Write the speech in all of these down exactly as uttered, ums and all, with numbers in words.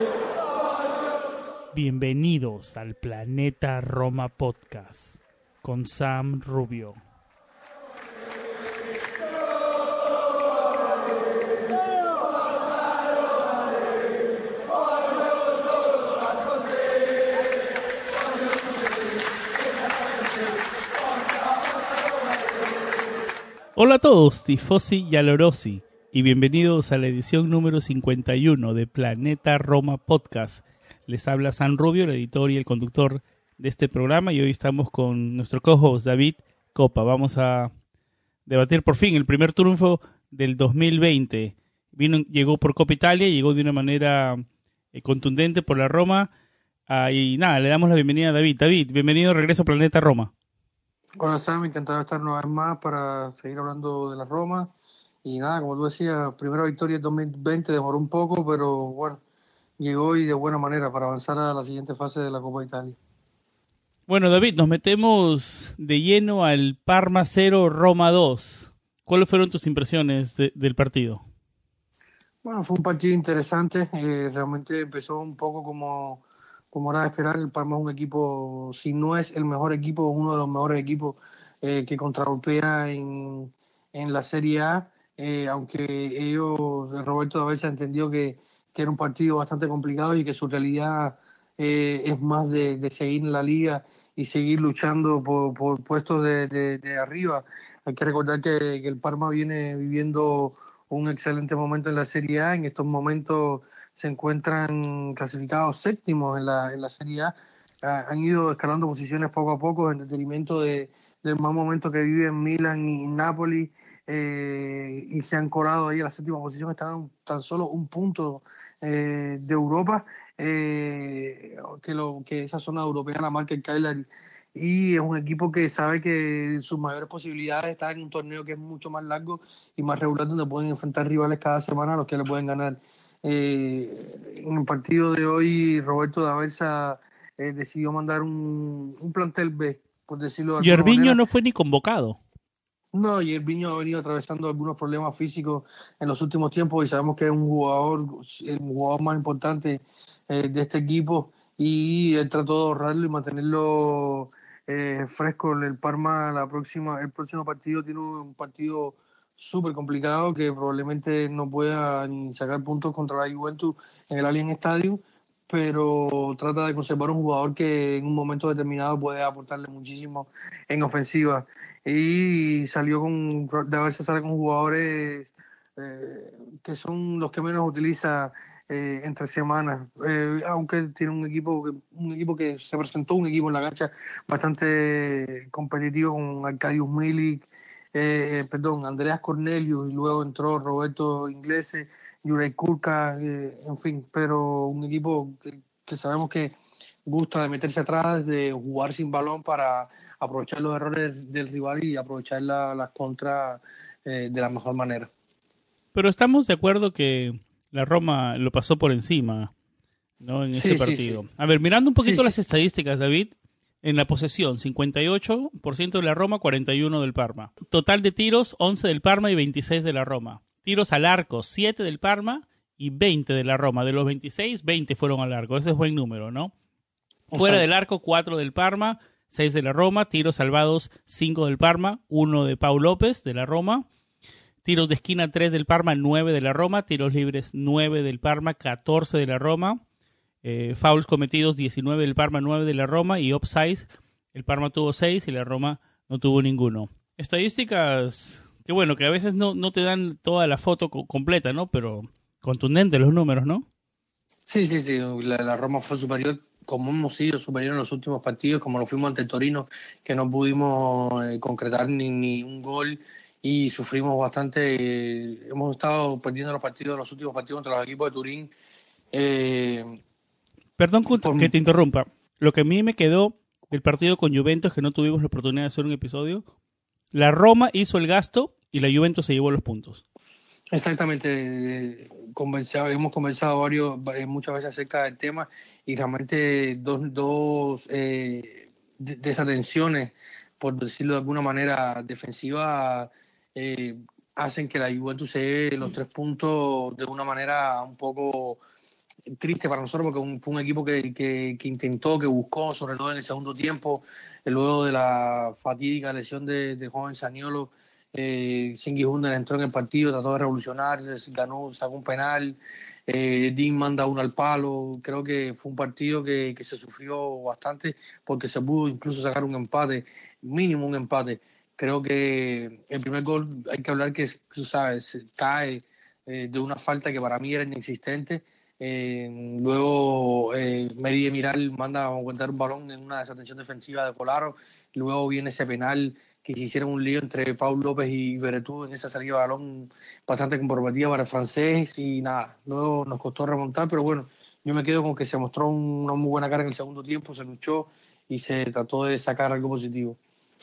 Bienvenidos al Planeta Roma Podcast con Sam Rubio. Hola a todos, tifosi y alorosi, y bienvenidos a la edición número cincuenta y uno de Planeta Roma Podcast. Les habla Sam Rubio, el editor y el conductor de este programa, y hoy estamos con nuestro co-host David Copa. Vamos a debatir por fin el primer triunfo del dos mil veinte. Vino, llegó por Copa Italia, llegó de una manera eh, contundente por la Roma. Ah, y nada, le damos la bienvenida a David. David, bienvenido de regreso a Planeta Roma. Hola Sam, encantado de estar una vez más para seguir hablando de la Roma. Y nada, como tú decías, primera victoria del dos mil veinte, demoró un poco, pero bueno, llegó y de buena manera para avanzar a la siguiente fase de la Copa Italia. Bueno, David, nos metemos de lleno al Parma cero, Roma dos. ¿Cuáles fueron tus impresiones de, del partido? Bueno, fue un partido interesante, eh, realmente empezó un poco como, como era de esperar. El Parma es un equipo, si no es el mejor equipo, es uno de los mejores equipos eh, que contragolpea en, en la Serie A, eh, aunque ellos, Roberto a veces entendió que, que era un partido bastante complicado y que su realidad eh, es más de, de seguir en la liga y seguir luchando por, por puestos de, de, de arriba. Hay que recordar que, que el Parma viene viviendo un excelente momento en la Serie A. En estos momentos se encuentran clasificados séptimos en la, en la Serie A. Ah, han ido escalando posiciones poco a poco en detrimento de, del mal momento que viven Milan y Napoli, eh, y se han colado ahí a la séptima posición. Están tan solo un punto eh, de Europa, eh, que, lo, que esa zona europea la marca el Cagliari. Y es un equipo que sabe que sus mayores posibilidades están en un torneo que es mucho más largo y más regular, donde pueden enfrentar rivales cada semana a los que le pueden ganar. Eh, en el partido de hoy, Roberto D'Aversa eh, decidió mandar un, un plantel B, por decirlo de alguna Yerviño manera. no fue ni convocado. No, y el Viño ha venido atravesando algunos problemas físicos en los últimos tiempos y sabemos que es un jugador, el jugador más importante eh, de este equipo, y él trató de ahorrarlo y mantenerlo eh, fresco. El Parma, la próxima, el próximo partido tiene un partido súper complicado que probablemente no pueda ni sacar puntos contra la Juventus en el Allianz Stadium, pero trata de conservar un jugador que en un momento determinado puede aportarle muchísimo en ofensiva. Y salió con, de haberse sale con jugadores eh, que son los que menos utiliza eh, entre semanas, eh, aunque tiene un equipo, que, un equipo que se presentó, un equipo en la cancha bastante competitivo, con Arkadiusz Milik, eh, perdón, Andreas Cornelius, y luego entró Roberto Inglese, Juraj Kurka, eh, en fin, pero un equipo que, que sabemos que gusta de meterse atrás, de jugar sin balón para aprovechar los errores del rival y aprovechar las la contras eh, de la mejor manera. Pero estamos de acuerdo que la Roma lo pasó por encima, ¿no? En ese Sí, sí, sí. partido. A ver, mirando un Sí, poquito sí. las estadísticas, David, en la posesión, cincuenta y ocho por ciento de la Roma, cuarenta y uno del Parma. Total de tiros, once del Parma y veintiséis de la Roma. Tiros al arco, siete del Parma y veinte de la Roma. De los veintiséis, veinte fueron al arco. Ese es buen número, ¿no? Fuera del arco, cuatro del Parma, seis de la Roma. Tiros salvados, cinco del Parma, uno de Pau López de la Roma. Tiros de esquina, tres del Parma, nueve de la Roma. Tiros libres, nueve del Parma, catorce de la Roma. Eh, fouls cometidos, diecinueve del Parma, nueve de la Roma. Y offsides, el Parma tuvo seis y la Roma no tuvo ninguno. Estadísticas que, bueno, que a veces no, no te dan toda la foto co- completa, ¿no? Pero contundentes los números, ¿no? Sí, sí, sí. La, la Roma fue superior, como hemos sido superior en los últimos partidos, como lo fuimos ante el Torino, que no pudimos eh, concretar ni, ni un gol y sufrimos bastante. Eh, hemos estado perdiendo los partidos, los últimos partidos contra los equipos de Turín. Eh, Perdón por, que te interrumpa. Lo que a mí me quedó del partido con Juventus, que no tuvimos la oportunidad de hacer un episodio, la Roma hizo el gasto y la Juventus se llevó los puntos. Exactamente, conversado, hemos conversado varios, eh, muchas veces acerca del tema, y realmente dos, dos eh, de- desatenciones, por decirlo de alguna manera, defensiva, eh, hacen que la Juventus se lleve los tres puntos de una manera un poco triste para nosotros porque un, fue un equipo que, que, que intentó, que buscó, sobre todo en el segundo tiempo, eh, luego de la fatídica lesión de, del joven Zaniolo. eh, Cengiz Under entró en el partido, trató de revolucionar, ganó, sacó un penal, eh, Dean manda uno al palo. Creo que fue un partido que, que se sufrió bastante porque se pudo incluso sacar un empate, mínimo un empate. Creo que el primer gol, hay que hablar que, tú sabes, cae eh, de una falta que para mí era inexistente. Eh, luego eh, Meri Demiral manda a aguantar un balón en una desatención defensiva de Colaro. Luego viene ese penal que se hicieron un lío entre Paul López y Veretout en esa salida de balón bastante comprometida para el francés y nada, luego nos costó remontar, pero bueno, yo me quedo con que se mostró una muy buena cara en el segundo tiempo, se luchó y se trató de sacar algo positivo.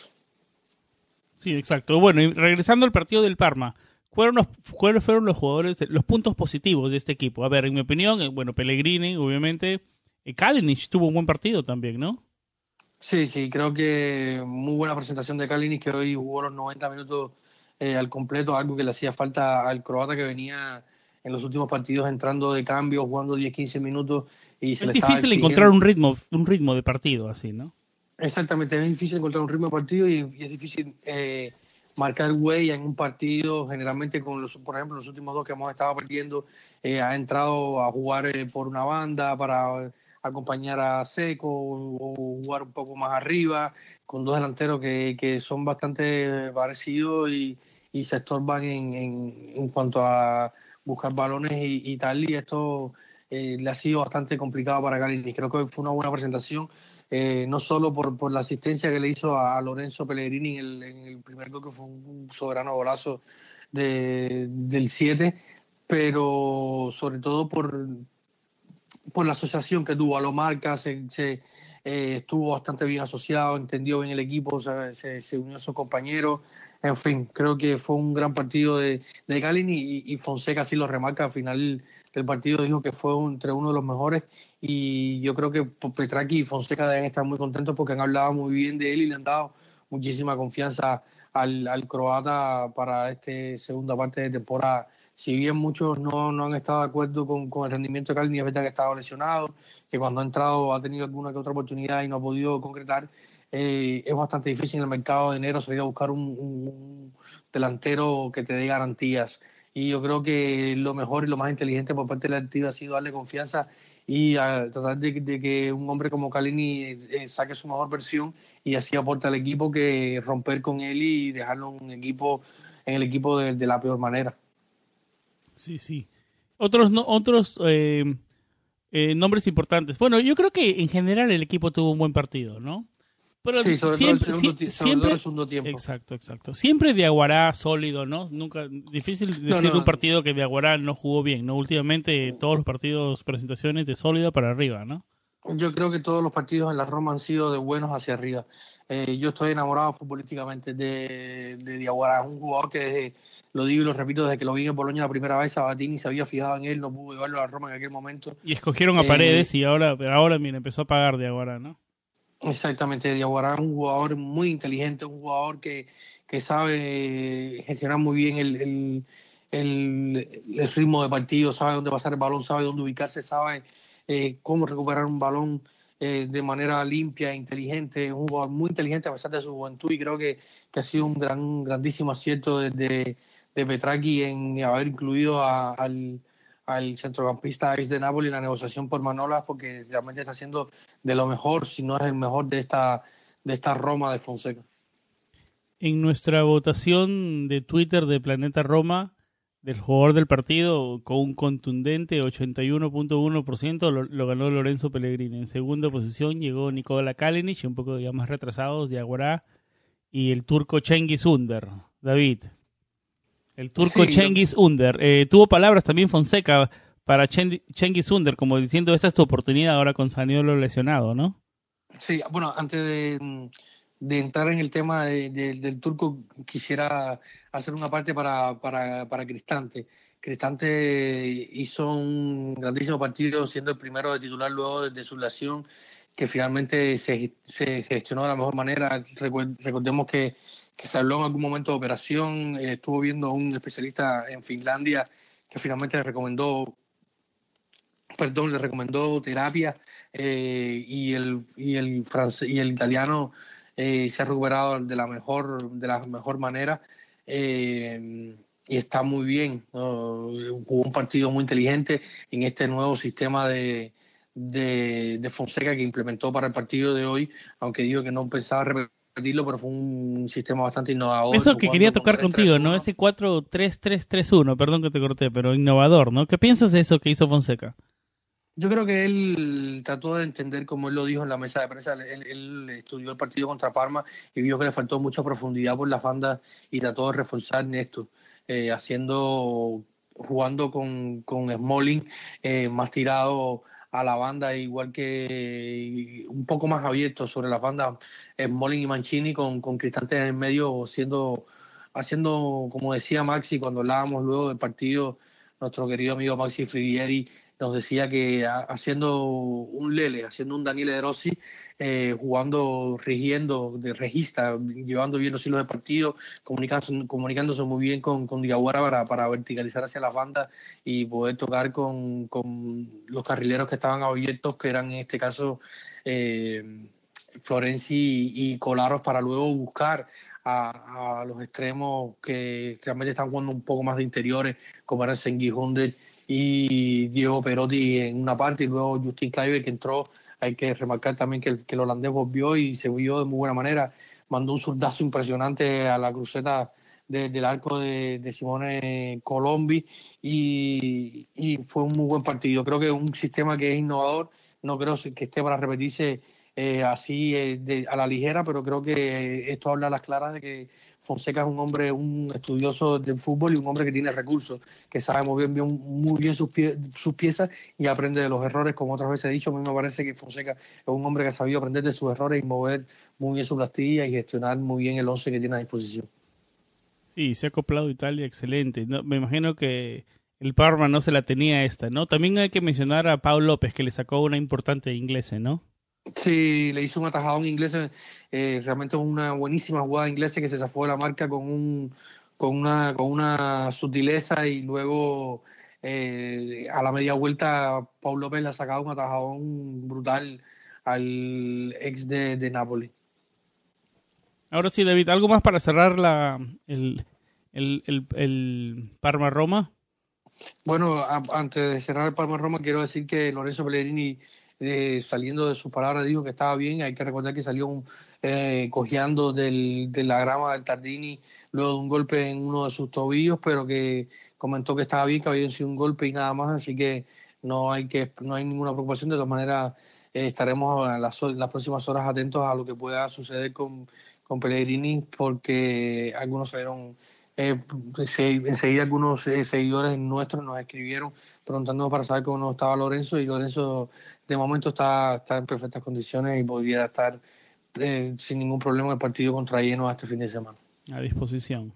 Sí, exacto. Bueno, y regresando al partido del Parma, ¿cuáles, los, ¿cuáles fueron los jugadores, de, los puntos positivos de este equipo? A ver, en mi opinión, eh, bueno, Pellegrini, obviamente, eh, Kalinic tuvo un buen partido también, ¿no? Sí, sí, creo que muy buena presentación de Kalinic, que hoy jugó los noventa minutos eh, al completo, algo que le hacía falta al croata que venía en los últimos partidos entrando de cambio, jugando diez quince minutos y se Es le estaba difícil encontrar exigiendo. un ritmo, un ritmo de partido así, ¿no? Exactamente, es difícil encontrar un ritmo de partido y, y es difícil eh, marcar huella en un partido. Generalmente, con los, por ejemplo, los últimos dos que hemos estado perdiendo, eh, ha entrado a jugar eh, por una banda para acompañar a Seco o, o jugar un poco más arriba, con dos delanteros que, que son bastante parecidos y, y se estorban en, en, en cuanto a buscar balones y, y tal. Y esto eh, le ha sido bastante complicado para Galini. Creo que fue una buena presentación eh, no solo por, por la asistencia que le hizo a, a Lorenzo Pellegrini en el, en el primer gol, que fue un, un soberano golazo de, del siete, pero sobre todo por, por la asociación que tuvo a lo marca, se, se eh, estuvo bastante bien asociado, entendió bien el equipo, se, se, se unió a sus compañeros. En fin, creo que fue un gran partido de, de Galini y, y Fonseca sí lo remarca al final del partido, dijo que fue un, entre uno de los mejores y yo creo que Petraki y Fonseca deben estar muy contentos porque han hablado muy bien de él y le han dado muchísima confianza al, al croata para esta segunda parte de temporada. Si bien muchos no, no han estado de acuerdo con, con el rendimiento de Calini, es verdad que ha estado lesionado, que cuando ha entrado ha tenido alguna que otra oportunidad y no ha podido concretar. Eh, es bastante difícil en el mercado de enero salir a buscar un, un, un delantero que te dé garantías. Y yo creo que lo mejor y lo más inteligente por parte de la entidad ha sido darle confianza y a tratar de, de que un hombre como Calini eh, saque su mejor versión y así aporte al equipo, que romper con él y dejarlo un equipo, en el equipo de, de la peor manera. Sí, sí. Otros, no, otros eh, eh, nombres importantes. Bueno, yo creo que en general el equipo tuvo un buen partido, ¿no? Pero Sí, sobre todo el siempre, segundo, sie- sobre todo el siempre, segundo tiempo. exacto, exacto. Siempre Diaguará sólido, ¿no? Nunca, difícil No, decir de un no, partido que Diaguará no jugó bien, ¿no? Últimamente todos los partidos, presentaciones de sólida para arriba, ¿no? yo creo que todos los partidos en la Roma han sido de buenos hacia arriba. Eh, yo estoy enamorado futbolísticamente de, de Diawara. Es un jugador que desde, lo digo y lo repito, desde que lo vi en Boloña la primera vez, Sabatini se había fijado en él, no pudo llevarlo a la Roma en aquel momento. Y escogieron a Eh, Paredes y ahora, pero ahora, mira, empezó a pagar Diaguará, ¿no? Exactamente, Diawara es un jugador muy inteligente, un jugador que, que sabe gestionar muy bien el, el, el, el ritmo de partido, sabe dónde pasar el balón, sabe dónde ubicarse, sabe eh, cómo recuperar un balón eh, de manera limpia e inteligente. Es un jugador muy inteligente a pesar de su juventud y creo que, que ha sido un gran, grandísimo acierto de, de, de Petraki en haber incluido a, al al centrocampista ex de Napoli en la negociación por Manolas, porque realmente está haciendo de lo mejor, si no es el mejor de esta, de esta Roma de Fonseca. En nuestra votación de Twitter de Planeta Roma, del jugador del partido, con un contundente ochenta y uno punto uno por ciento lo, lo ganó Lorenzo Pellegrini. En segunda posición llegó Nikola Kalinic, un poco ya más retrasados, Diaguará, y el turco Cengiz Under. David, el turco Sí, yo, Cengiz Under. Eh, tuvo palabras también Fonseca para Chen- Cengiz Under, como diciendo, esta es tu oportunidad ahora con Zaniolo lesionado, ¿no? sí, bueno, antes de, de entrar en el tema de, de, del turco, quisiera hacer una parte para, para, para Cristante. Cristante hizo un grandísimo partido, siendo el primero de titular luego de, de su lesión, que finalmente se, se gestionó de la mejor manera. Recordemos que, que se habló en algún momento de operación, eh, estuvo viendo a un especialista en Finlandia que finalmente le recomendó perdón, le recomendó terapia eh, y el y el francés y el italiano eh, se ha recuperado de la mejor de la mejor manera eh, y está muy bien, ¿no? Jugó un partido muy inteligente en este nuevo sistema de, de, de Fonseca que implementó para el partido de hoy, aunque dijo que no pensaba repetirlo, pero fue un sistema bastante innovador, Eso que quería jugando con tocar tres tres contigo, ¿no? uno. Ese cuatro tres tres tres uno, perdón que te corté, pero innovador, ¿no? ¿Qué piensas de eso que hizo Fonseca? Yo creo que él trató de entender, como él lo dijo en la mesa de prensa, él, él estudió el partido contra Parma y vio que le faltó mucha profundidad por las bandas y trató de reforzar en esto, eh, haciendo, jugando con, con Smalling eh, más tirado a la banda, igual que un poco más abierto sobre las bandas, Smalling y Mancini con, con Cristante en el medio, siendo, haciendo, como decía Maxi cuando hablábamos luego del partido, nuestro querido amigo Maxi Frigieri nos decía que a, haciendo un Lele, haciendo un Daniele De Rossi, eh, jugando, rigiendo, de regista, llevando bien los hilos de partido, comunicándose, comunicándose muy bien con, con Diawara para, para verticalizar hacia las bandas y poder tocar con, con los carrileros que estaban abiertos, que eran en este caso eh, Florenzi y, y Colaros, para luego buscar a, a los extremos que realmente están jugando un poco más de interiores, como eran Sengi Hunde y Diego Perotti en una parte, y luego Justin Kluivert que entró. Hay que remarcar también que el, que el holandés volvió y se vio de muy buena manera, mandó un zurdazo impresionante a la cruceta de, del arco de, de Simone Colombi y, y fue un muy buen partido. Creo que es un sistema que es innovador, no creo que esté para repetirse eh, así eh, de, a la ligera, pero creo que esto habla a las claras de que Fonseca es un hombre, un estudioso del fútbol y un hombre que tiene recursos, que sabe mover bien, muy bien sus, pie, sus piezas y aprende de los errores, como otras veces he dicho. A mí me parece que Fonseca es un hombre que ha sabido aprender de sus errores y mover muy bien su plantilla y gestionar muy bien el once que tiene a disposición. Sí, se ha acoplado Italia, excelente. No, me imagino que el Parma no se la tenía esta, ¿no? También hay que mencionar a Pau López, que le sacó una importante inglesa, ¿no? Sí, le hizo un atajadón inglés, eh, realmente una buenísima jugada inglesa que se zafó de la marca con un con una con una sutileza y luego eh, a la media vuelta Paul López le ha sacado un atajadón brutal al ex de, de Napoli. Ahora sí, David, ¿algo más para cerrar la, el, el, el, el Parma-Roma? Bueno, a, antes de cerrar el Palma Roma, quiero decir que Lorenzo Pellegrini, eh, saliendo de sus palabras, dijo que estaba bien. Hay que recordar que salió un, eh, cojeando del, de la grama del Tardini luego de un golpe en uno de sus tobillos, pero que comentó que estaba bien, que había sido un golpe y nada más, así que no hay que no hay ninguna preocupación. De todas maneras, eh, estaremos en las, en las próximas horas atentos a lo que pueda suceder con, con Pellegrini, porque algunos salieron eh, enseguida algunos eh, seguidores nuestros nos escribieron preguntando para saber cómo estaba Lorenzo, y Lorenzo de momento está, está en perfectas condiciones y podría estar eh, sin ningún problema en el partido contra Genoa este fin de semana. A disposición.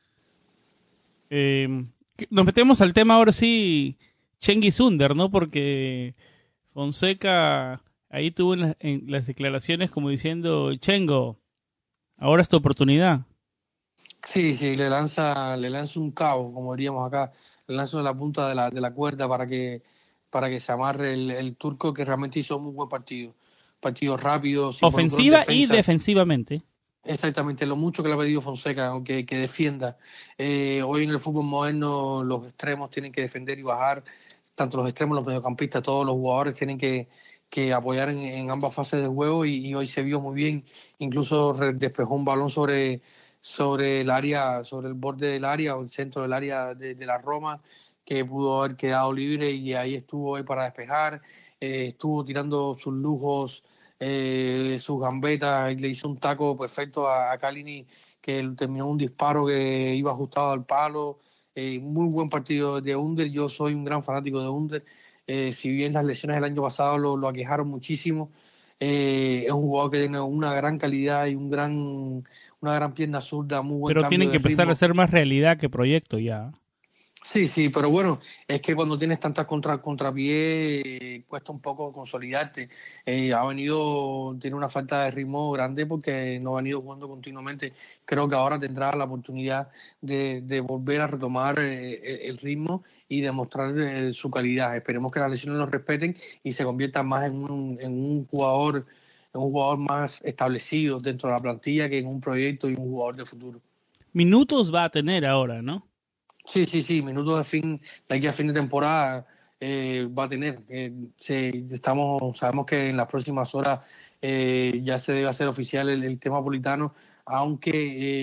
Eh, nos metemos al tema ahora sí, Cengiz Under, ¿no? Porque Fonseca ahí tuvo en, la, en las declaraciones como diciendo, Chengo, ahora es tu oportunidad. Sí, sí, le lanza, le lanza un cabo, como diríamos acá, le lanza la punta de la, de la cuerda para que, para que se amarre el, el turco, que realmente hizo un muy buen partido. Partido rápido, se involucró en Ofensiva y defensa. Defensivamente. Exactamente, lo mucho que le ha pedido Fonseca, aunque que defienda. Eh, hoy en el fútbol moderno los extremos tienen que defender y bajar, tanto los extremos, los mediocampistas, todos los jugadores tienen que, que apoyar en, en ambas fases del juego y, y hoy se vio muy bien. Incluso despejó un balón sobre, sobre el área, sobre el borde del área o el centro del área de, de la Roma, que pudo haber quedado libre y ahí estuvo él para despejar. Eh, estuvo tirando sus lujos, eh, sus gambetas, y le hizo un taco perfecto a, a Kalini, que terminó un disparo que iba ajustado al palo. Eh, muy buen partido de Under. Yo soy un gran fanático de Under. Eh, si bien las lesiones del año pasado lo, lo aquejaron muchísimo, eh, es un jugador que tiene una gran calidad y un gran, una gran pierna zurda, muy buen Pero cambio tienen que de empezar ritmo. a ser más realidad que proyecto ya. Sí, sí, pero bueno, es que cuando tienes tantas contra contrapié eh, cuesta un poco consolidarte. Eh, ha venido, tiene una falta de ritmo grande porque no ha venido jugando continuamente. Creo que ahora tendrá la oportunidad de, de volver a retomar eh, el, el ritmo y demostrar eh, su calidad. Esperemos que las lesiones lo respeten y se convierta más en un, en un jugador, en un jugador más establecido dentro de la plantilla que en un proyecto y un jugador de futuro. Minutos va a tener ahora, ¿no? Sí, sí, sí, minutos de fin, de aquí a fin de temporada eh, va a tener. Eh, se- estamos, sabemos que en las próximas horas eh, ya se debe hacer oficial el, el tema Politano, aunque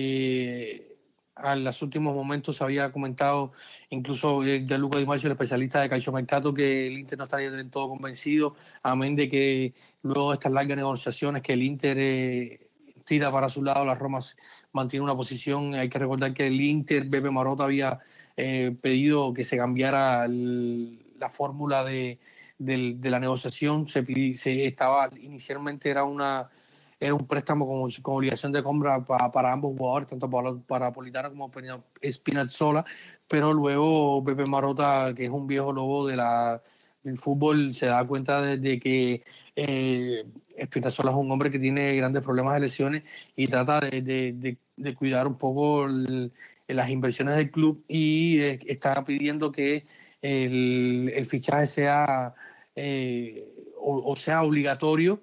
eh, en los últimos momentos se había comentado, incluso eh, Gianluca Di Marzio, el especialista de calciomercato, que el Inter no estaría del todo convencido, amén de que luego de estas largas negociaciones que el Inter eh, tira para su lado, la Roma mantiene una posición. Hay que recordar que el Inter, Beppe Marotta había eh, pedido que se cambiara el, la fórmula de, de, de, la negociación. Se, se estaba inicialmente era una era un préstamo con, con obligación de compra para, para ambos jugadores, tanto para, para Politano como para Spinazzola, pero luego Pepe Marotta, que es un viejo lobo de la, del fútbol, se da cuenta de, de que eh, Spinazzola es un hombre que tiene grandes problemas de lesiones y trata de, de, de, de cuidar un poco el, las inversiones del club y eh, está pidiendo que el, el fichaje sea eh, o, o sea obligatorio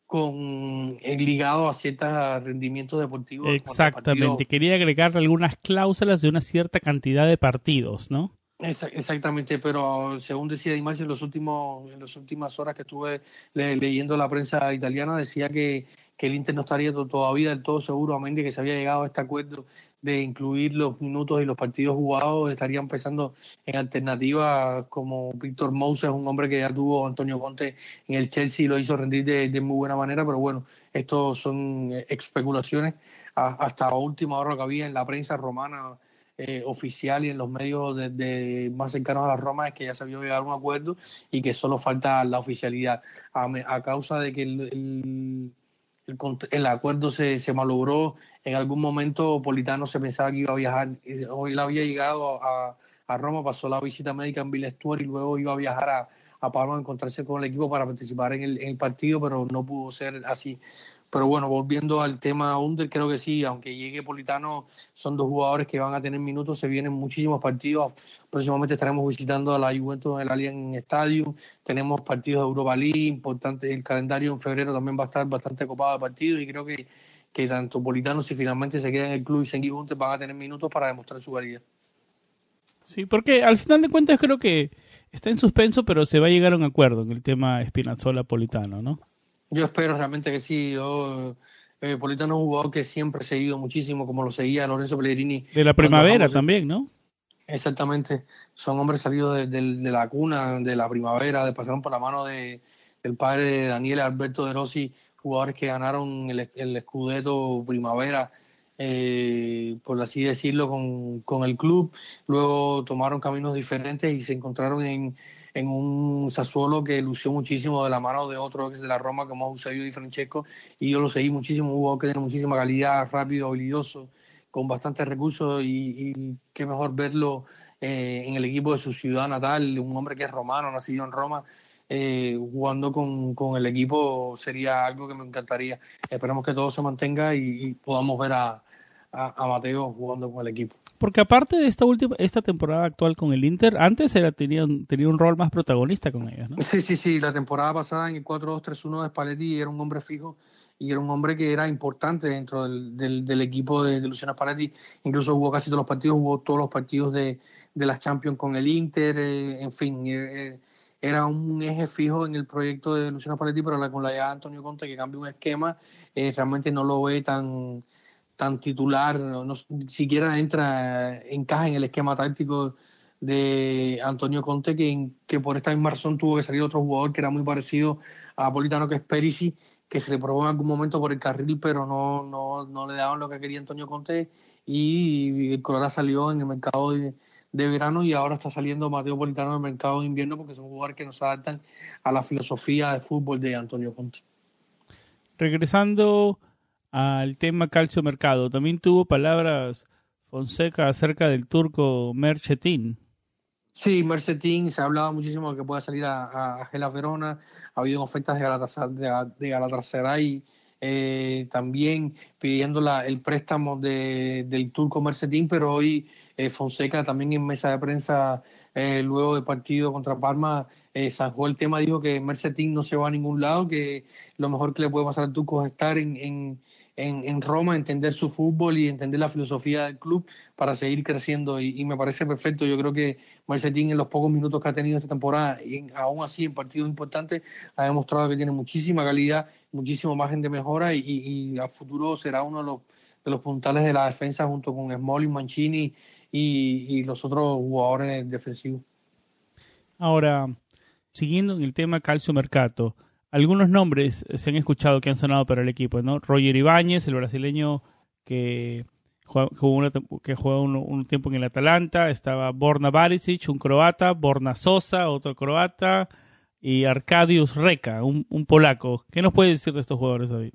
con eh, ligado a ciertos rendimientos deportivos en cuanto a Exactamente. partidos. Quería agregar algunas cláusulas de una cierta cantidad de partidos, ¿no? Exactamente, pero según decía Di Marzio en los últimos, en las últimas horas que estuve le, leyendo la prensa italiana, decía que, que el Inter no estaría todavía del todo seguro, a menos de que se había llegado a este acuerdo de incluir los minutos y los partidos jugados, estarían pensando en alternativas como Víctor Moses, un hombre que ya tuvo Antonio Conte en el Chelsea y lo hizo rendir de, de muy buena manera, pero bueno, estos son especulaciones. Hasta última hora que había en la prensa romana eh, oficial y en los medios de, de más cercanos a la Roma es que ya se había llegado a un acuerdo y que solo falta la oficialidad. A, a causa de que el, el, el, el acuerdo se, se malogró, en algún momento Politano se pensaba que iba a viajar, hoy él había llegado a, a Roma, pasó la visita médica en Villestur y luego iba a viajar a, a Parma a encontrarse con el equipo para participar en el, en el partido, pero no pudo ser así. Pero bueno, volviendo al tema Under, creo que sí, aunque llegue Politano, son dos jugadores que van a tener minutos, se vienen muchísimos partidos. Próximamente estaremos visitando a la Juventus en el Allianz Stadium, tenemos partidos de Europa League importantes, el calendario en febrero también va a estar bastante copado de partidos y creo que, que tanto Politano, si finalmente se queda en el club y Zengi Juntos, van a tener minutos para demostrar su calidad. Sí, porque al final de cuentas creo que está en suspenso, pero se va a llegar a un acuerdo en el tema Spinazzola-Politano, ¿no? Yo espero realmente que sí. Yo, eh, Politano es un jugador que siempre he seguido muchísimo, como lo seguía Lorenzo Pellegrini De la cuando primavera ambos. también, ¿no? Exactamente, son hombres salidos de, de, de la cuna, de la primavera, de pasaron por la mano de, del padre de Daniel Alberto De Rossi, jugadores que ganaron el, el Scudetto Primavera, eh, por así decirlo, con, con el club. Luego tomaron caminos diferentes y se encontraron en, en un Sassuolo que lució muchísimo de la mano de otro ex de la Roma como Eusebio Di Francesco, y yo lo seguí muchísimo, un jugador que tiene muchísima calidad, rápido, habilidoso, con bastantes recursos y, y qué mejor verlo eh, en el equipo de su ciudad natal, un hombre que es romano, nacido en Roma, eh, jugando con, con el equipo sería algo que me encantaría. Esperemos que todo se mantenga y, y podamos ver a, a, a Mateo jugando con el equipo. Porque aparte de esta última, esta temporada actual con el Inter, antes era, tenía, un, tenía un rol más protagonista con ellos, ¿no? Sí, sí, sí, la temporada pasada en el cuatro dos tres uno de Spalletti era un hombre fijo y era un hombre que era importante dentro del, del, del equipo de, de Luciano Spalletti. Incluso jugó casi todos los partidos, jugó todos los partidos de, de las Champions con el Inter, eh, en fin, eh, era un eje fijo en el proyecto de Luciano Spalletti, pero la, con la llegada de Antonio Conte, que cambia un esquema, eh, realmente no lo ve tan, tan titular, no, no, ni siquiera entra, encaja en el esquema táctico de Antonio Conte, que, que por esta misma razón tuvo que salir otro jugador que era muy parecido a Politano, que es Perisic, que se le probó en algún momento por el carril, pero no, no, no le daban lo que quería Antonio Conte, y el Colora salió en el mercado de, de verano y ahora está saliendo Mateo Politano en el mercado de invierno, porque son jugadores que no se adaptan a la filosofía de fútbol de Antonio Conte. Regresando al tema calcio mercado, también tuvo palabras Fonseca acerca del turco Merchetin. Sí, Mercedes se ha hablado muchísimo de que pueda salir a, a, a Hellas Verona, ha habido ofertas de Galatasaray, de, de Galatasaray eh, también pidiendo la, el préstamo de, del turco Mercedes, pero hoy eh, Fonseca también en mesa de prensa eh, luego del partido contra Parma eh, zanjó el tema, dijo que Mercedes no se va a ningún lado, que lo mejor que le puede pasar al turco es estar en, en, en, en Roma, entender su fútbol y entender la filosofía del club para seguir creciendo y, y me parece perfecto. Yo creo que Marcetín en los pocos minutos que ha tenido esta temporada, y aún así en partidos importantes, ha demostrado que tiene muchísima calidad, muchísimo margen de mejora y, y, y a futuro será uno de los, de los puntales de la defensa junto con Smalling, Mancini y, y los otros jugadores defensivos. Ahora, siguiendo en el tema Calcio Mercato, algunos nombres se han escuchado que han sonado para el equipo, ¿no? Roger Ibáñez, el brasileño que juega, jugó una, que juega un, un, tiempo en el Atalanta, estaba Borna Barisic, un croata, Borna Sosa, otro croata, y Arkadiusz Reka, un, un polaco. ¿Qué nos puedes decir de estos jugadores, David?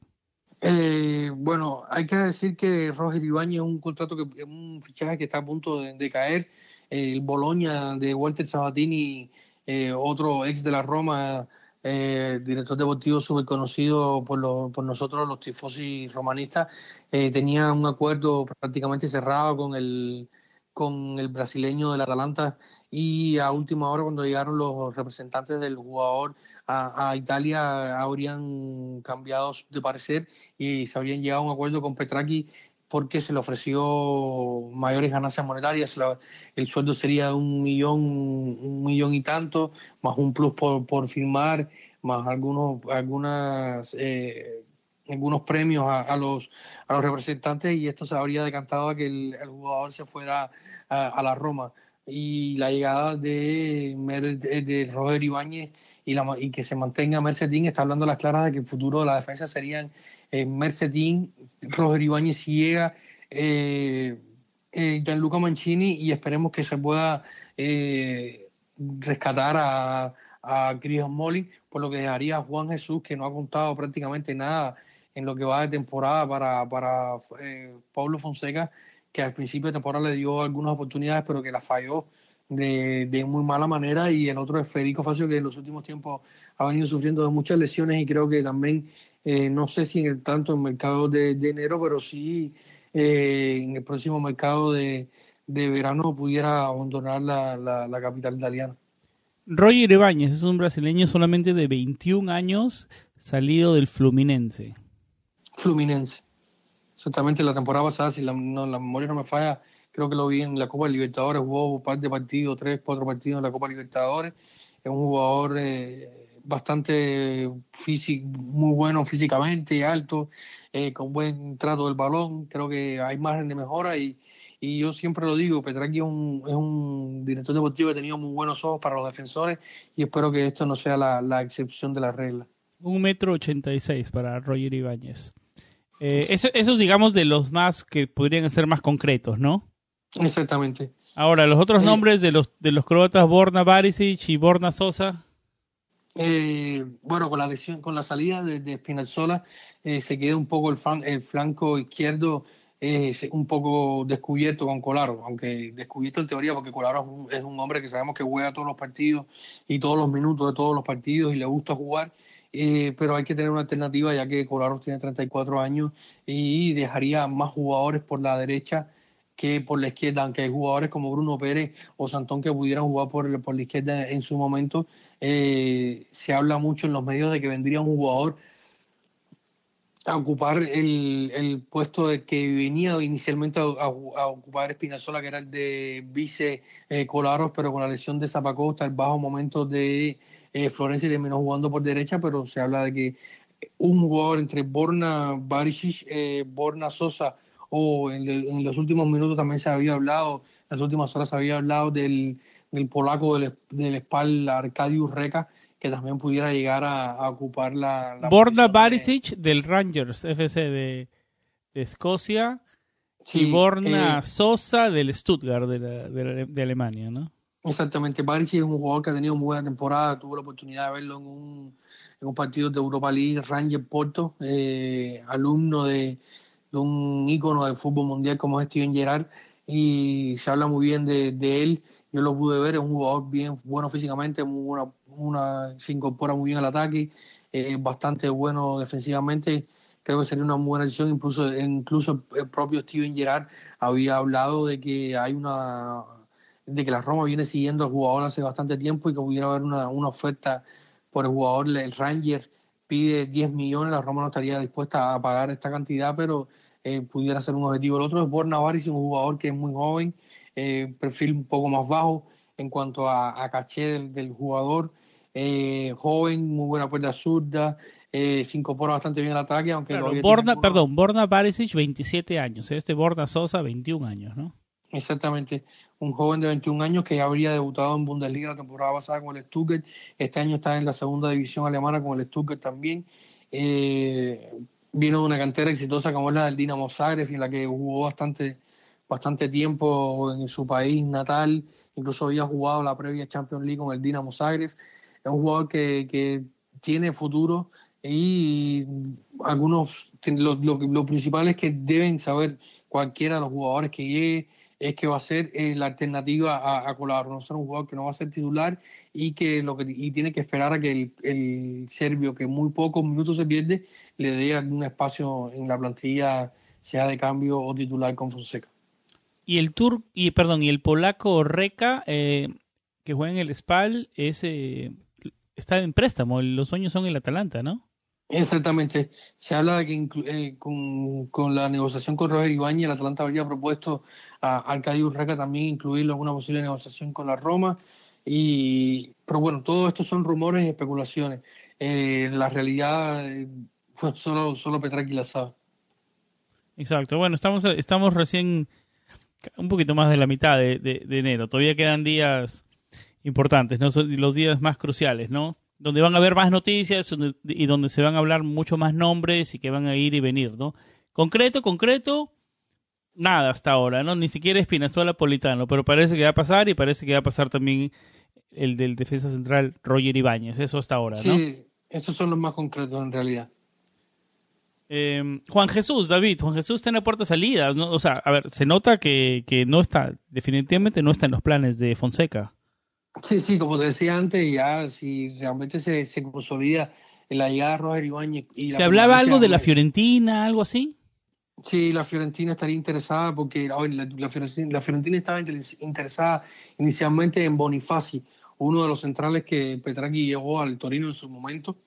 Eh, bueno, hay que decir que Roger Ibáñez es un contrato que es un fichaje que está a punto de, de caer. Eh, el Bologna de Walter Sabatini, eh, otro ex de la Roma, eh, director deportivo súper conocido por, lo, por nosotros los tifosi romanistas, eh, tenía un acuerdo prácticamente cerrado con el, con el brasileño del Atalanta y a última hora cuando llegaron los representantes del jugador a, a Italia habrían cambiado de parecer y se habrían llegado a un acuerdo con Petracchi porque se le ofreció mayores ganancias monetarias, el sueldo sería de un millón, un millón y tanto, más un plus por, por firmar, más algunos, algunas, eh, algunos premios a, a, los, a los representantes y esto se habría decantado a que el, el jugador se fuera a, a la Roma y la llegada de, de, de Roger Ibáñez y, la, y que se mantenga Mercedín está hablando a las claras de que el futuro de la defensa serían eh, Mercedín, Roger Ibáñez si llega, eh, eh, Gianluca Mancini y esperemos que se pueda eh, rescatar a, a Chris Smalling, por lo que dejaría a Juan Jesús, que no ha contado prácticamente nada en lo que va de temporada para, para eh, Pablo Fonseca, que al principio de temporada le dio algunas oportunidades, pero que las falló de, de muy mala manera, y el otro es Federico Facio, que en los últimos tiempos ha venido sufriendo de muchas lesiones y creo que también, eh, no sé si en el tanto en el mercado de, de enero, pero sí eh, en el próximo mercado de, de verano pudiera abandonar la, la, la capital italiana. Roger Ibáñez es un brasileño solamente de veintiún años, salido del Fluminense. Fluminense. Exactamente, la temporada pasada, si la, no, la memoria no me falla, creo que lo vi en la Copa Libertadores, jugó un par de partidos, tres, cuatro partidos en la Copa Libertadores. Es un jugador eh, bastante físico, muy bueno físicamente, alto, eh, con buen trato del balón. Creo que hay margen de mejora y, y yo siempre lo digo, Petracchi es un, es un director deportivo que ha tenido muy buenos ojos para los defensores y espero que esto no sea la, la excepción de la regla. Un metro ochenta y seis para Roger Ibáñez. Eh, eso, esos, digamos, de los más que podrían ser más concretos, ¿no? Exactamente. Ahora, los otros Eh, nombres de los de los croatas Borna Barisic y Borna Sosa. Eh, bueno, con la lesión, con la salida de, de Spinazzola eh, se queda un poco el, fan, el flanco izquierdo eh, un poco descubierto con Kolarov, aunque descubierto en teoría porque Kolarov es un, es un hombre que sabemos que juega todos los partidos y todos los minutos de todos los partidos y le gusta jugar, eh, pero hay que tener una alternativa ya que Kolarov tiene treinta y cuatro años y dejaría más jugadores por la derecha que por la izquierda, aunque hay jugadores como Bruno Pérez o Santón que pudieran jugar por, por la izquierda en su momento. Eh, se habla mucho en los medios de que vendría un jugador a ocupar el, el puesto de que venía inicialmente a, a, a ocupar Espinazola, que era el de vice eh, Colaros, pero con la lesión de Zapacosta, el bajo momento de eh, Florencia terminó jugando por derecha, pero se habla de que un jugador entre Borna Barisic, eh, Borna Sosa, o en, en los últimos minutos también se había hablado, en las últimas horas se había hablado del, del polaco del, del Spal, Arkadiusz Reka, que también pudiera llegar a, a ocupar la, la Borna posición de... Barisic del Rangers F C de, de Escocia y Sí, Borna eh, Sosa del Stuttgart de, la, de, la, de Alemania, ¿no? exactamente. Barisic es un jugador que ha tenido muy buena temporada, tuve la oportunidad de verlo en un, en un partido de Europa League, Ranger Porto, eh, alumno de, de un ícono del fútbol mundial como es Steven Gerrard, y se habla muy bien de, de él. yo lo pude ver, es un jugador bien bueno físicamente, muy buena, una, se incorpora muy bien al ataque, eh, bastante bueno defensivamente. Creo que sería una buena decisión. Incluso, incluso el propio Steven Gerrard había hablado de que hay una de que la Roma viene siguiendo al jugador hace bastante tiempo y que pudiera haber una, una oferta por el jugador. El Ranger pide diez millones, la Roma no estaría dispuesta a pagar esta cantidad, pero eh, pudiera ser un objetivo. El otro es Borna Varis, un jugador que es muy joven, eh, perfil un poco más bajo en cuanto a, a caché del, del jugador, eh, joven, muy buena puerta zurda, eh, se incorpora bastante bien al ataque, aunque Claro, todavía tiene Borna, algunos. perdón, Borna Barisic, veintisiete años. Este Borna Sosa, veintiún años, ¿no? Exactamente, un joven de veintiún años que ya habría debutado en Bundesliga la temporada pasada con el Stuttgart. Este año está en la segunda división alemana con el Stuttgart también. Eh, vino de una cantera exitosa como es la del Dinamo Zagreb, en la que jugó bastante, bastante tiempo en su país natal. Incluso había jugado la previa Champions League con el Dinamo Zagreb. Es un jugador que, que tiene futuro y algunos, lo, lo, lo principal es que deben saber cualquiera de los jugadores que llegue es que va a ser eh, la alternativa a, a Kolarov, no ser un jugador que no va a ser titular y que lo que y tiene que esperar a que el, el serbio, que muy pocos minutos se pierde, le dé algún espacio en la plantilla, sea de cambio o titular con Fonseca. Y el tur y perdón, y el polaco Reka, eh, que juega en el Spal, ese está en préstamo. Los sueños son el Atalanta, ¿no? Exactamente. Se habla de que inclu- eh, con, con la negociación con Roger Ibáñez, el Atalanta habría propuesto a Arkadi Urraca también incluirlo en una posible negociación con la Roma. Y, pero bueno, todo esto son rumores y especulaciones. Eh, la realidad, eh, fue solo, solo Petraki la sabe. Exacto. Bueno, estamos, estamos recién un poquito más de la mitad de, de, de enero. Todavía quedan días importantes, ¿no? Son los días más cruciales, ¿no? Donde van a haber más noticias y donde se van a hablar mucho más nombres y que van a ir y venir, ¿no? Concreto, concreto, nada hasta ahora, ¿no? Ni siquiera Spinazzola Politano, pero parece que va a pasar y parece que va a pasar también el del defensa central Roger Ibáñez, eso hasta ahora, ¿no? Sí, esos son los más concretos en realidad. Eh, Juan Jesús, David, Juan Jesús está en la puerta salida, ¿no? O sea, a ver, se nota que, que no está, definitivamente no está en los planes de Fonseca. Sí, sí, como te decía antes, ya si realmente se, se consolida en la llegada de Roger Ibáñez y la ¿Se hablaba algo permanencia de la de. Fiorentina, algo así? Sí, la Fiorentina estaría interesada porque a ver, la, la Fiorentina, la Fiorentina estaba inter- interesada inicialmente en Bonifaci, uno de los centrales que Petraghi llevó al Torino en su momento,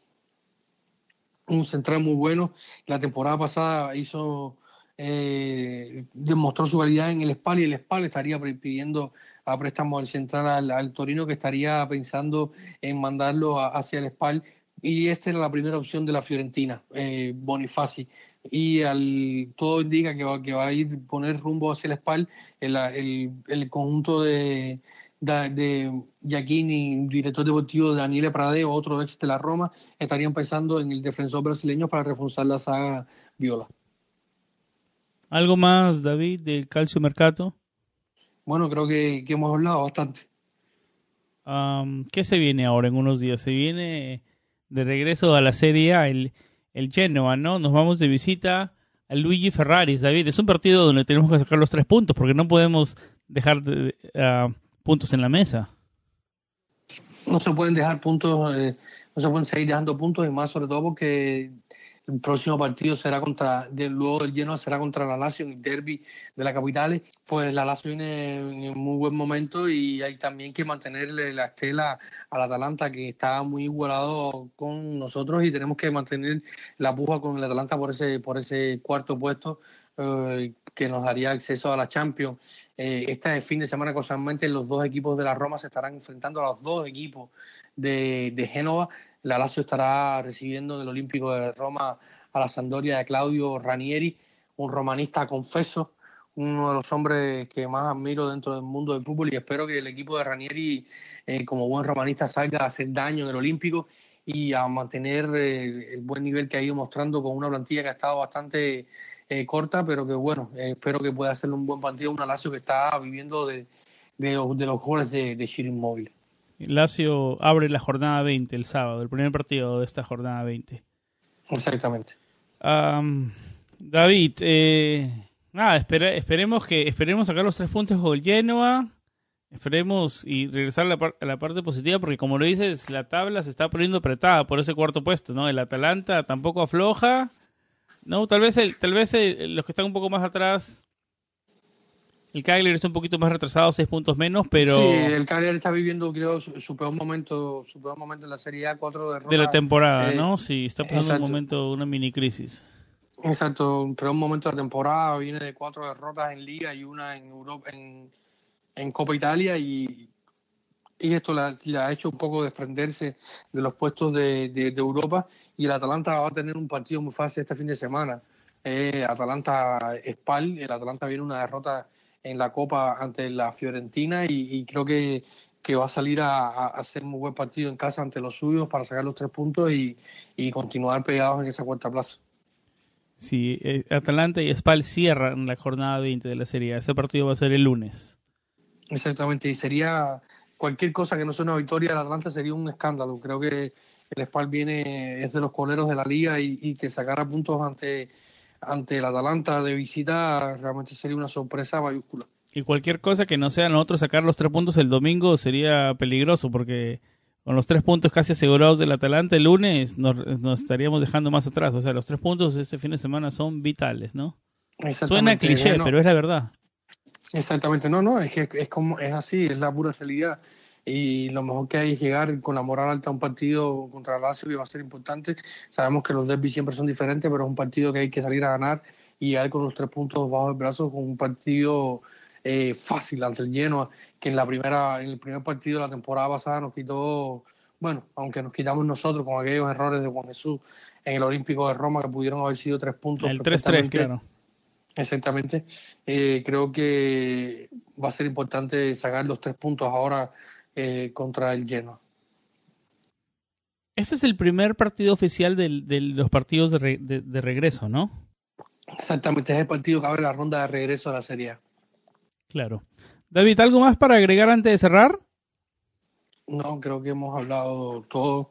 un central muy bueno. La temporada pasada hizo eh, demostró su calidad en el Spal y el Spal estaría pidiendo a préstamo al central al, al Torino, que estaría pensando en mandarlo a, hacia el Spal. Y esta era la primera opción de la Fiorentina, eh, Bonifaci. Y al, todo indica que va, que va a ir poner rumbo hacia el Spal el, el, el conjunto de, de, de Giacchini, director deportivo de Daniele Pradeo, otro ex de la Roma, estarían pensando en el defensor brasileño para reforzar la saga viola. ¿Algo más, David, del Calcio Mercato? Bueno, creo que, que hemos hablado bastante. Um, ¿Qué se viene ahora en unos días? Se viene de regreso a la Serie A, el, el Genoa, ¿no? Nos vamos de visita a Luigi Ferraris, David. Es un partido donde tenemos que sacar los tres puntos porque no podemos dejar de, uh, puntos en la mesa. No se pueden dejar puntos, eh, no se pueden seguir dejando puntos, y más sobre todo porque el próximo partido será contra, de, luego del Genoa será contra la Lazio en el derby de la capital. Pues la Lazio viene en un muy buen momento y hay también que mantenerle la estela al Atalanta, que está muy igualado con nosotros, y tenemos que mantener la puja con el Atalanta por ese, por ese cuarto puesto, eh, que nos daría acceso a la Champions. Eh, este fin de semana, casualmente, los dos equipos de la Roma se estarán enfrentando a los dos equipos de, de Génova. La Lazio estará recibiendo en el Olímpico de Roma a la Sampdoria de Claudio Ranieri, un romanista confeso, uno de los hombres que más admiro dentro del mundo del fútbol, y espero que el equipo de Ranieri, eh, como buen romanista, salga a hacer daño en el Olímpico y a mantener eh, el buen nivel que ha ido mostrando con una plantilla que ha estado bastante eh, corta, pero que bueno, eh, espero que pueda hacerle un buen partido a una Lazio que está viviendo de, de, los, de los goles de, de Ciro Immobile. Lazio abre la jornada veinte el sábado, el primer partido de esta jornada veinte. Exactamente. Um, David, eh, nada, espere, esperemos que esperemos sacar los tres puntos con el Genoa Esperemos y regresar a la, par- a la parte positiva, porque como lo dices, la tabla se está poniendo apretada por ese cuarto puesto, ¿no? El Atalanta tampoco afloja, ¿no? Tal vez el, tal vez el- los que están un poco más atrás, el Cagliari está un poquito más retrasado, seis puntos menos, pero Sí, el Cagliari está viviendo, creo, su, su peor momento, su peor momento en la Serie A, cuatro de la derrotas. temporada, eh, ¿no? Sí, está pasando un exacto, momento, una mini crisis. exacto, un peor momento de la temporada, viene de cuatro derrotas en Liga y una en Europa, en, en Copa Italia, y, y esto le, le ha hecho un poco desprenderse de los puestos de, de, de Europa, y el Atalanta va a tener un partido muy fácil este fin de semana. Eh, Atalanta-Spal, el Atalanta viene una derrota en la Copa ante la Fiorentina, y, y creo que, que va a salir a, a hacer un muy buen partido en casa ante los suyos para sacar los tres puntos y, y continuar pegados en esa cuarta plaza. Sí, eh, Atalanta y Spal cierran la jornada veinte de la Serie A. Ese partido va a ser el lunes. Exactamente, y sería cualquier cosa que no sea una victoria del Atlanta sería un escándalo. Creo que el Spal viene, es de los coleros de la liga, y, y que sacara puntos ante, ante el Atalanta de visita realmente sería una sorpresa mayúscula. Y cualquier cosa que no sea nosotros sacar los tres puntos el domingo sería peligroso, porque con los tres puntos casi asegurados del Atalanta el lunes nos, nos estaríamos dejando más atrás. O sea, los tres puntos este fin de semana son vitales, ¿no? Suena Exactamente, cliché, bueno, pero es la verdad. exactamente, no, no, es que es como es así, es la pura realidad. Y lo mejor que hay es llegar con la moral alta a un partido contra el Lazio, que va a ser importante. Sabemos que los derbis siempre son diferentes, pero es un partido que hay que salir a ganar y llegar con los tres puntos bajo el brazo, con un partido eh, fácil ante el Genoa, que en la primera, en el primer partido de la temporada pasada nos quitó, bueno, aunque nos quitamos nosotros con aquellos errores de Juan Jesús en el Olímpico de Roma, que pudieron haber sido tres puntos El tres tres, perfectamente. claro. Exactamente. Eh, creo que va a ser importante sacar los tres puntos ahora eh, contra el Genoa. Este es el primer partido oficial del- de los partidos de, re- de- de regreso, ¿no? Exactamente, es el partido que abre la ronda de regreso a la Serie A. Claro. David, ¿algo más para agregar antes de cerrar? No, creo que hemos hablado todo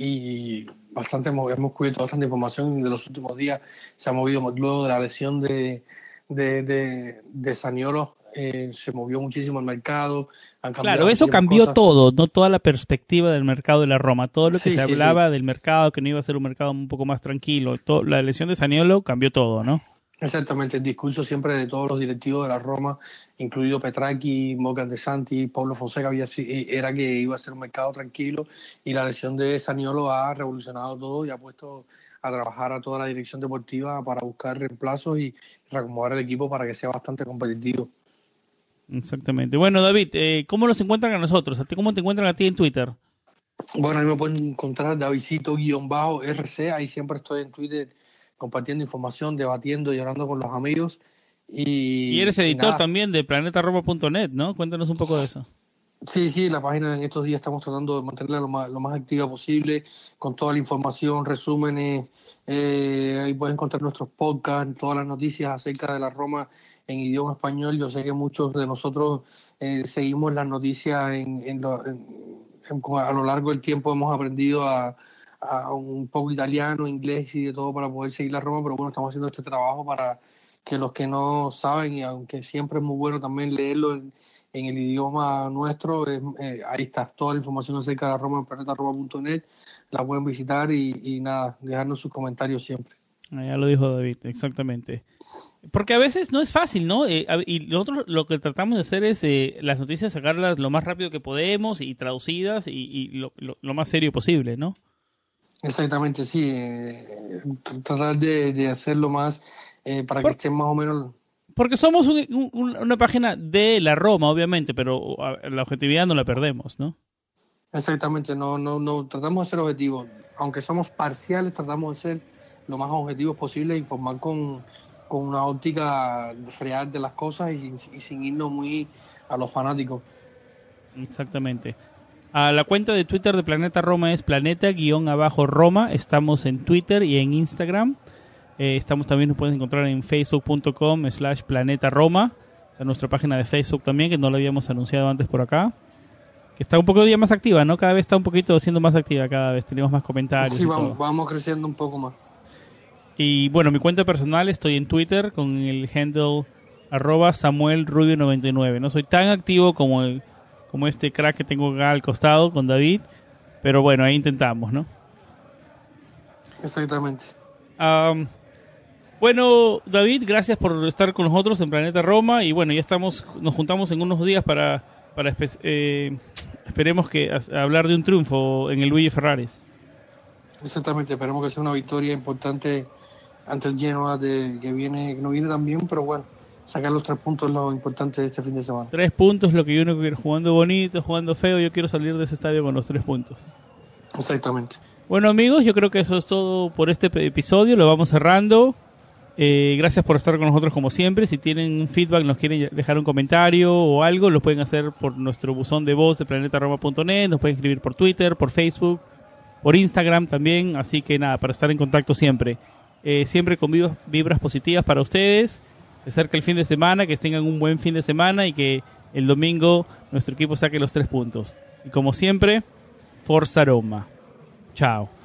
y bastante hemos, hemos cubierto bastante información de los últimos días. Se ha movido luego de la lesión de, de, de, de Zaniolo, eh, se movió muchísimo el mercado, han cambiado Claro, eso muchísimas cambió cosas. todo, no toda la perspectiva del mercado de la Roma, todo lo que Sí, se sí, hablaba sí. del mercado, que no iba a ser un mercado un poco más tranquilo, todo, la lesión de Zaniolo cambió todo, ¿no? Exactamente, el discurso siempre de todos los directivos de la Roma, incluido Petracchi, Morgan De Santi, Pablo Fonseca, había, si- era que iba a ser un mercado tranquilo, y la lesión de Zaniolo ha revolucionado todo y ha puesto a trabajar a toda la dirección deportiva para buscar reemplazos y reacomodar el equipo para que sea bastante competitivo. Exactamente. Bueno, David, eh, ¿cómo nos encuentran a nosotros? ¿A ti cómo te encuentran a ti en Twitter? Bueno, ahí me pueden encontrar Davidcito-R C, ahí siempre estoy en Twitter compartiendo información, debatiendo y hablando con los amigos. Y eres Y, y editor nada, también de planeta roma punto net, ¿no? Cuéntanos un poco de eso. sí, sí, la página en estos días estamos tratando de mantenerla lo más, lo más activa posible, con toda la información, resúmenes. Eh, ahí puedes encontrar nuestros podcasts, todas las noticias acerca de la Roma en idioma español. Yo sé que muchos de nosotros eh, seguimos las noticias en, en lo- en- en- a lo largo del tiempo, hemos aprendido a, a un poco italiano, inglés y de todo para poder seguir la Roma, pero bueno, estamos haciendo este trabajo para que los que no saben, y aunque siempre es muy bueno también leerlo en, en el idioma nuestro, eh, eh, ahí está toda la información acerca de la Roma en planeta roma punto net, la pueden visitar y, y nada, dejarnos sus comentarios siempre. Ah, ya lo dijo David, exactamente. Porque a veces no es fácil, ¿no? Eh, a- y nosotros lo que tratamos de hacer es eh, las noticias sacarlas lo más rápido que podemos y traducidas y, y lo, lo- lo más serio posible, ¿no? Exactamente, sí, eh, tratar de, de hacerlo más eh, para que Por- estén más o menos. porque somos un- un- un- una página de la Roma, obviamente, pero a- la objetividad no la perdemos, ¿no? Exactamente, no, no, no, tratamos de ser objetivos, aunque somos parciales, tratamos de ser lo más objetivos posible, informar con, con una óptica real de las cosas, y, sin- y sin irnos muy a los fanáticos. Exactamente. A la cuenta de Twitter de Planeta Roma es planeta-roma. Estamos en Twitter y en Instagram. Eh, estamos también, nos pueden encontrar en facebook.com slash planeta Roma. Está nuestra página de Facebook también, que no la habíamos anunciado antes por acá. Que está un poco día más activa, ¿no? Cada vez está un poquito siendo más activa, cada vez tenemos más comentarios Sí, y vamos, todo. vamos creciendo un poco más. Y bueno, mi cuenta personal, estoy en Twitter con el handle arroba Samuel Rubio noventa y nueve. No soy tan activo como el, como este crack que tengo acá al costado con David. Pero bueno, ahí intentamos, ¿no? Exactamente. Um, bueno, David, gracias por estar con nosotros en Planeta Roma. Y bueno, ya estamos, nos juntamos en unos días para, para eh, esperemos que a, a hablar de un triunfo en el Luigi Ferraris. Exactamente, esperemos que sea una victoria importante ante el Genoa, de, que viene que no viene tan bien, pero bueno, sacar los tres puntos es lo importante de este fin de semana. Tres puntos, lo que yo no quiero, jugando bonito, jugando feo, yo quiero salir de ese estadio con los tres puntos. Exactamente. Bueno, amigos, yo creo que eso es todo por este episodio, lo vamos cerrando. Eh, gracias por estar con nosotros como siempre. Si tienen feedback, nos quieren dejar un comentario o algo, lo pueden hacer por nuestro buzón de voz de planeta roma punto net, nos pueden escribir por Twitter, por Facebook, por Instagram también, así que nada, para estar en contacto siempre. Eh, siempre con vibras, vibras positivas para ustedes. Se acerca el fin de semana, que tengan un buen fin de semana y que el domingo nuestro equipo saque los tres puntos. Y como siempre, Forza Roma. Chao.